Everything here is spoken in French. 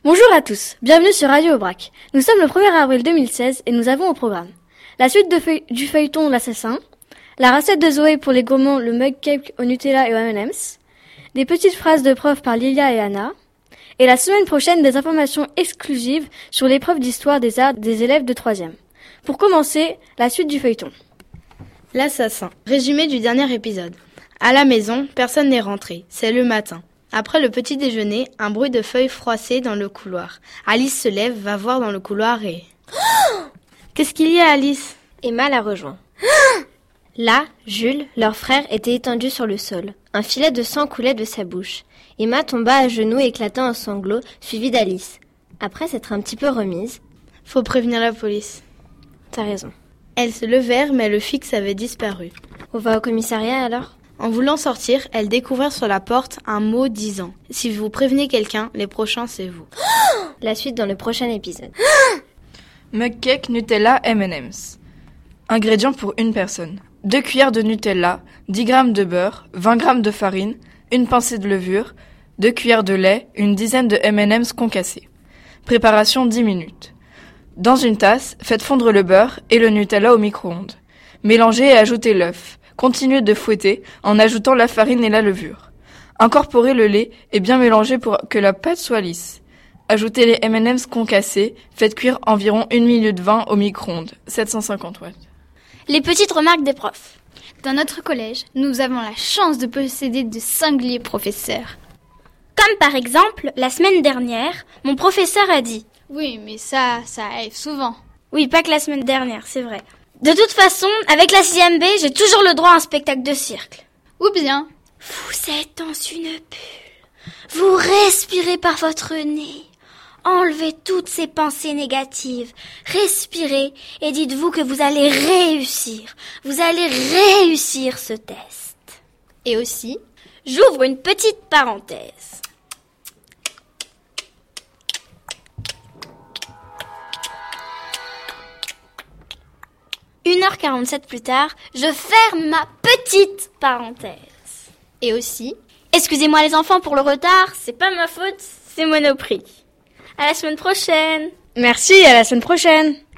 Bonjour à tous, bienvenue sur Radio Aubrac. Nous sommes le 1er avril 2016 et nous avons au programme la suite du feuilleton L'assassin, la recette de Zoé pour les gourmands, le mug cake au Nutella et au M&M's, des petites phrases de prof par Lilia et Anna, et la semaine prochaine des informations exclusives sur l'épreuve d'histoire des arts des élèves de 3e. Pour commencer, la suite du feuilleton. L'assassin. Résumé du dernier épisode. À la maison, personne n'est rentré. C'est le matin. Après le petit déjeuner, un bruit de feuilles froissées dans le couloir. Alice se lève, va voir dans le couloir et... Qu'est-ce qu'il y a, Alice? Emma la rejoint. Là, Jules, leur frère, était étendu sur le sol. Un filet de sang coulait de sa bouche. Emma tomba à genoux éclatant en sanglots, suivie d'Alice. Après s'être un petit peu remise... Faut prévenir la police. T'as raison. Elles se levèrent, mais le fixe avait disparu. On va au commissariat alors? En voulant sortir, elles découvrirent sur la porte un mot disant « Si vous prévenez quelqu'un, les prochains, c'est vous. » La suite dans le prochain épisode. Mug cake, Nutella, M&M's. Ingrédients pour une personne. 2 cuillères de Nutella, 10 g de beurre, 20 g de farine, une pincée de levure, 2 cuillères de lait, une dizaine de M&M's concassés. Préparation 10 minutes. Dans une tasse, faites fondre le beurre et le Nutella au micro-ondes. Mélangez et ajoutez l'œuf. Continuez de fouetter en ajoutant la farine et la levure. Incorporez le lait et bien mélanger pour que la pâte soit lisse. Ajoutez les M&M's concassés, faites cuire environ 1 minute 20 au micro-ondes, 750 watts. Les petites remarques des profs. Dans notre collège, nous avons la chance de posséder de singuliers professeurs. Comme par exemple, la semaine dernière, mon professeur a dit... Oui, mais ça arrive souvent. Oui, pas que la semaine dernière, c'est vrai. De toute façon, avec la 6e B, j'ai toujours le droit à un spectacle de cirque. Ou bien... Vous êtes dans une bulle. Vous respirez par votre nez. Enlevez toutes ces pensées négatives. Respirez et dites-vous que vous allez réussir. Vous allez réussir ce test. Et aussi, j'ouvre une petite parenthèse. Une heure 47 plus tard, je ferme ma petite parenthèse. Et aussi, excusez-moi les enfants pour le retard, c'est pas ma faute, c'est Monoprix. À la semaine prochaine. Merci, à la semaine prochaine.